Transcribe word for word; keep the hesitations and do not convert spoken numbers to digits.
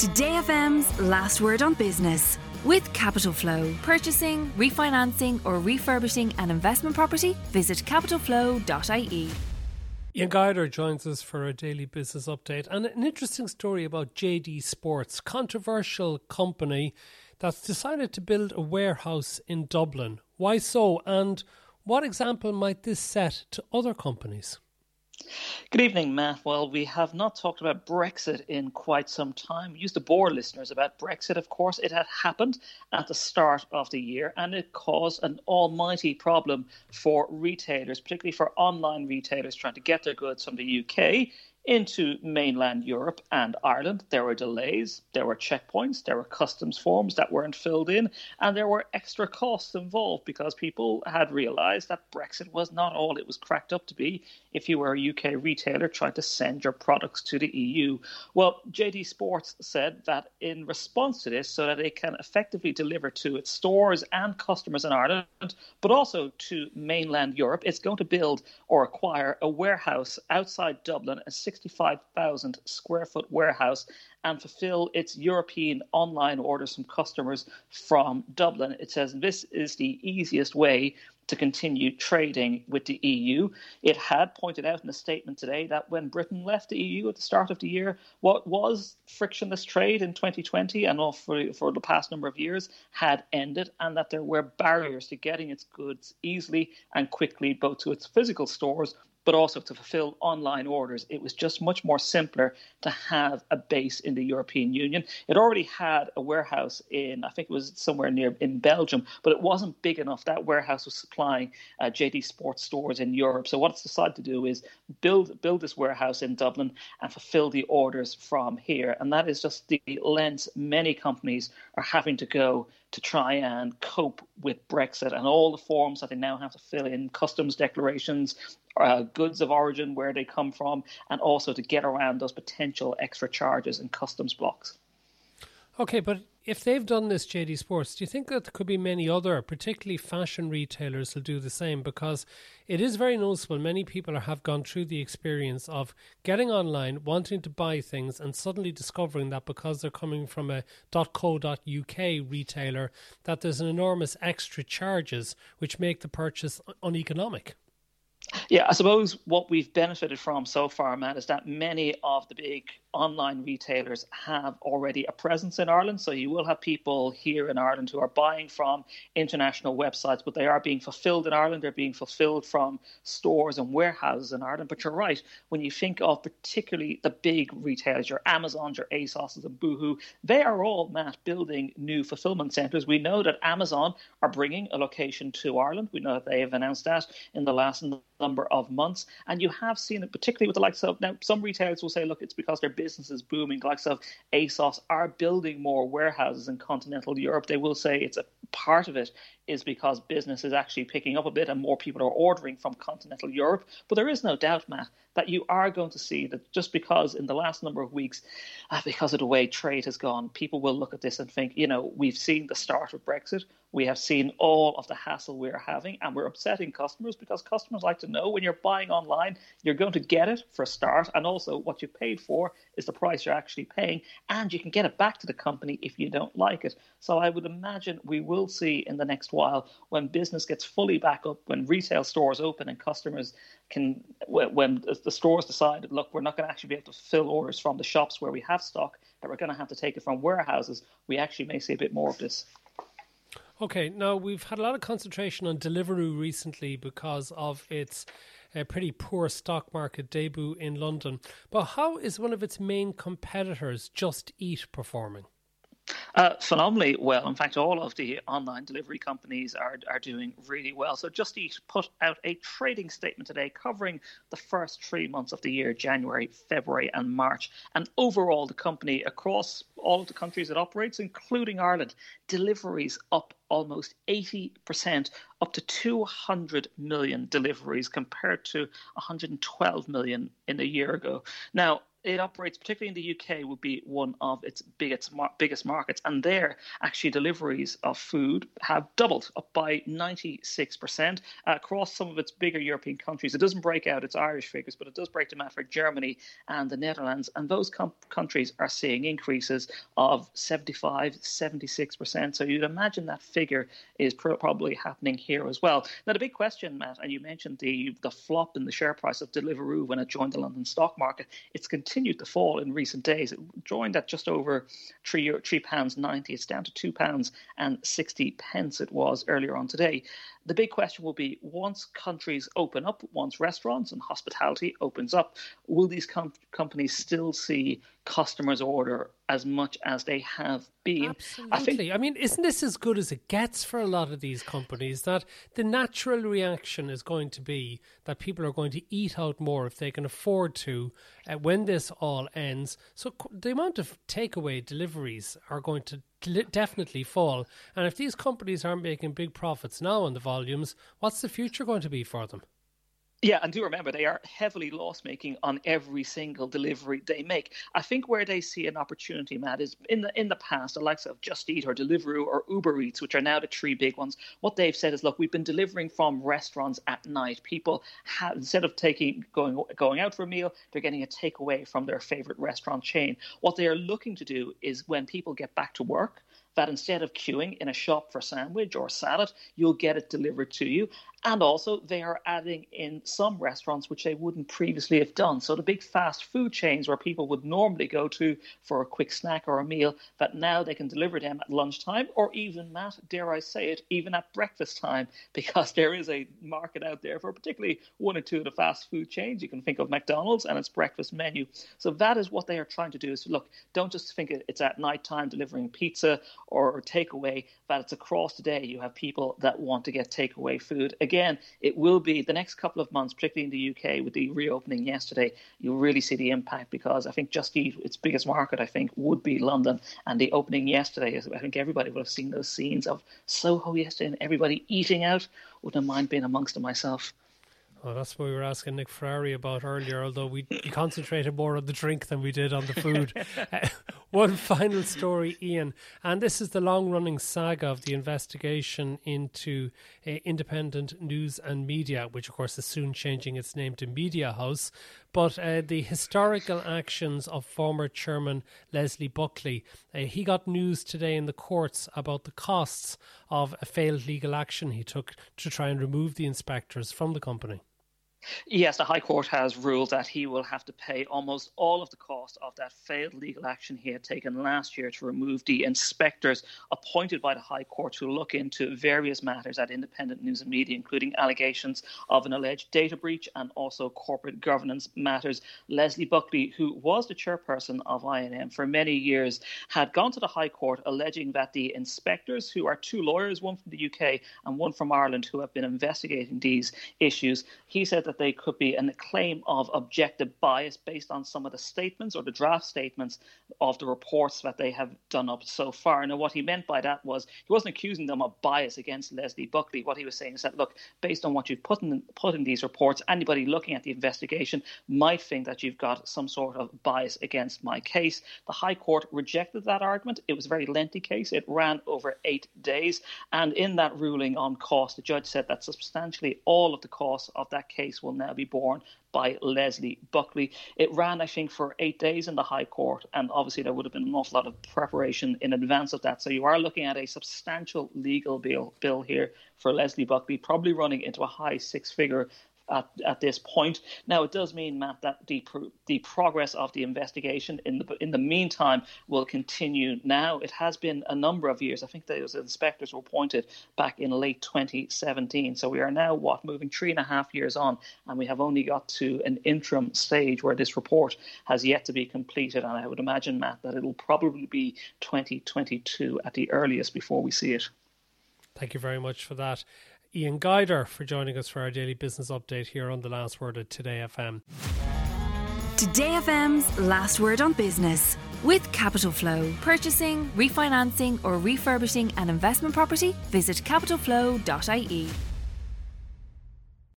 Today F M's Last Word on Business with Capital Flow. Purchasing, refinancing or refurbishing an investment property? Visit capital flow dot I E. Ian Guyder joins us for a daily business update and an interesting story about J D Sports, controversial company that's decided to build a warehouse in Dublin. Why so, and what example might this set to other companies? Good evening, Matt. Well, we have not talked about Brexit in quite some time. We used to bore listeners about Brexit, of course. It had happened at the start of the year, and it caused an almighty problem for retailers, particularly for online retailers trying to get their goods from the U K into mainland Europe and Ireland. There were delays, there were checkpoints, there were customs forms that weren't filled in, and there were extra costs involved because people had realised that Brexit was not all it was cracked up to be if you were a U K retailer trying to send your products to the E U. Well, J D Sports said that in response to this, so that it can effectively deliver to its stores and customers in Ireland, but also to mainland Europe, it's going to build or acquire a warehouse outside Dublin, a sixty-five thousand square foot warehouse, and fulfill its European online orders from customers from Dublin. It says this is the easiest way to continue trading with the E U. It had pointed out in a statement today that when Britain left the E U at the start of the year, what was frictionless trade in twenty twenty and all for, for the past number of years had ended, and that there were barriers to getting its goods easily and quickly both to its physical stores but also to fulfill online orders. It was just much more simpler to have a base in the European Union. It already had a warehouse in, I think it was somewhere near in Belgium, but it wasn't big enough. That warehouse was supplying uh, J D Sports stores in Europe. So what it's decided to do is build build this warehouse in Dublin and fulfill the orders from here. And that is just the lengths many companies are having to go to try and cope with Brexit and all the forms that they now have to fill in, customs declarations, uh, goods of origin, where they come from, and also to get around those potential extra charges and customs blocks. Okay, but if they've done this, J D Sports, do you think that there could be many other, particularly fashion retailers, who'll do the same? Because it is very noticeable. Many people have gone through the experience of getting online, wanting to buy things, and suddenly discovering that because they're coming from a .co dot U K retailer, that there's an enormous extra charges which make the purchase uneconomic. Yeah, I suppose what we've benefited from so far, Matt, is that many of the big online retailers have already a presence in Ireland. So you will have people here in Ireland who are buying from international websites, but they are being fulfilled in Ireland. They're being fulfilled from stores and warehouses in Ireland. But you're right, when you think of particularly the big retailers, your Amazons, your ASOSs and Boohoo, they are all, Matt, building new fulfillment centres. We know that Amazon are bringing a location to Ireland. We know that they have announced that in the last number of months. And you have seen it, particularly with the likes of, now some retailers will say, look, it's because their business is booming. The likes of ASOS are building more warehouses in continental Europe. They will say it's a part of it is because business is actually picking up a bit and more people are ordering from continental Europe. But there is no doubt, Matt, that you are going to see that just because in the last number of weeks, uh, because of the way trade has gone, people will look at this and think, you know, we've seen the start of Brexit. We have seen all of the hassle we're having, and we're upsetting customers because customers like to know when you're buying online, you're going to get it for a start. And also what you paid for is the price you're actually paying, and you can get it back to the company if you don't like it. So I would imagine we will see in the next while, when business gets fully back up, when retail stores open and customers can, when the stores decide, look, we're not going to actually be able to fill orders from the shops where we have stock, that we're going to have to take it from warehouses, we actually may see a bit more of this. Okay, now we've had a lot of concentration on Deliveroo recently because of its uh, pretty poor stock market debut in London. But how is one of its main competitors, Just Eat, performing? Uh, phenomenally well. In fact, all of the online delivery companies are are doing really well. So Just Eat put out a trading statement today covering the first three months of the year, January, February and March. And overall, the company across all of the countries it operates, including Ireland, deliveries up almost eighty percent, up to two hundred million deliveries compared to one hundred twelve million in a year ago. Now, it operates, particularly in the U K, would be one of its biggest biggest markets. And there, actually, deliveries of food have doubled, up by ninety-six percent uh, across some of its bigger European countries. It doesn't break out its Irish figures, but it does break them out for Germany and the Netherlands. And those com- countries are seeing increases of seventy-five, seventy-six percent. So you'd imagine that figure is pr- probably happening here as well. Now, the big question, Matt, and you mentioned the, the flop in the share price of Deliveroo when it joined the London stock market. It's continued to fall in recent days. It joined at just over three three pounds ninety. It's down to two pounds and sixty pence. It was earlier on today. The big question will be, once countries open up, once restaurants and hospitality opens up, will these com- companies still see customers order as much as they have been? Absolutely. I, think, I mean, isn't this as good as it gets for a lot of these companies, that the natural reaction is going to be that people are going to eat out more if they can afford to uh, when this all ends. So the amount of takeaway deliveries are going to definitely fall. And if these companies aren't making big profits now on the volumes, what's the future going to be for them? Yeah, and do remember, they are heavily loss-making on every single delivery they make. I think where they see an opportunity, Matt, is in the in the past, the likes of Just Eat or Deliveroo or Uber Eats, which are now the three big ones. What they've said is, look, we've been delivering from restaurants at night. People have, instead of taking going going out for a meal, they're getting a takeaway from their favorite restaurant chain. What they are looking to do is, when people get back to work, that instead of queuing in a shop for a sandwich or a salad, you'll get it delivered to you. And also, they are adding in some restaurants which they wouldn't previously have done. So the big fast food chains where people would normally go to for a quick snack or a meal, that now they can deliver them at lunchtime, or even, Matt, dare I say it, even at breakfast time, because there is a market out there for particularly one or two of the fast food chains. You can think of McDonald's and its breakfast menu. So that is what they are trying to do, is, look, don't just think it's at night time delivering pizza or takeaway, that it's across the day. You have people that want to get takeaway food. Again, it will be the next couple of months, particularly in the U K with the reopening yesterday, you'll really see the impact, because I think Just Eat, its biggest market, I think, would be London. And the opening yesterday, I think everybody would have seen those scenes of Soho yesterday and everybody eating out. Wouldn't mind being amongst them myself. Well, that's what we were asking Nick Ferrari about earlier, although we concentrated more on the drink than we did on the food. uh, one final story, Ian, and this is the long-running saga of the investigation into uh, Independent News and Media, which of course is soon changing its name to Media House. But uh, the historical actions of former chairman Leslie Buckley. Uh, he got news today in the courts about the costs of a failed legal action he took to try and remove the inspectors from the company. Yes, the High Court has ruled that he will have to pay almost all of the cost of that failed legal action he had taken last year to remove the inspectors appointed by the High Court to look into various matters at Independent News and Media, including allegations of an alleged data breach and also corporate governance matters. Leslie Buckley, who was the chairperson of I N M for many years, had gone to the High Court alleging that the inspectors, who are two lawyers, one from the U K and one from Ireland, who have been investigating these issues, he said that that they could be a claim of objective bias based on some of the statements or the draft statements of the reports that they have done up so far. Now, what he meant by that was he wasn't accusing them of bias against Leslie Buckley. What he was saying is that, look, based on what you've put in, put in these reports, anybody looking at the investigation might think that you've got some sort of bias against my case. The High Court rejected that argument. It was a very lengthy case. It ran over eight days. And in that ruling on cost, the judge said that substantially all of the costs of that case will now be borne by Leslie Buckley. It ran, I think, for eight days in the High Court, and obviously there would have been an awful lot of preparation in advance of that. So you are looking at a substantial legal bill, bill here for Leslie Buckley, probably running into a high six-figure At, at this point. Now, it does mean, Matt, that the the progress of the investigation in the in the meantime will continue. Now, it has been a number of years. I think those inspectors were appointed back in late twenty seventeen. So we are now, what, moving three and a half years on, and we have only got to an interim stage where this report has yet to be completed. And I would imagine, Matt, that it'll probably be twenty twenty-two at the earliest before we see it. Thank you very much for that, Ian Guider, for joining us for our daily business update here on The Last Word at Today F M. Today F M's Last Word on Business with Capital Flow. Purchasing, refinancing or refurbishing an investment property? Visit capital flow dot I E.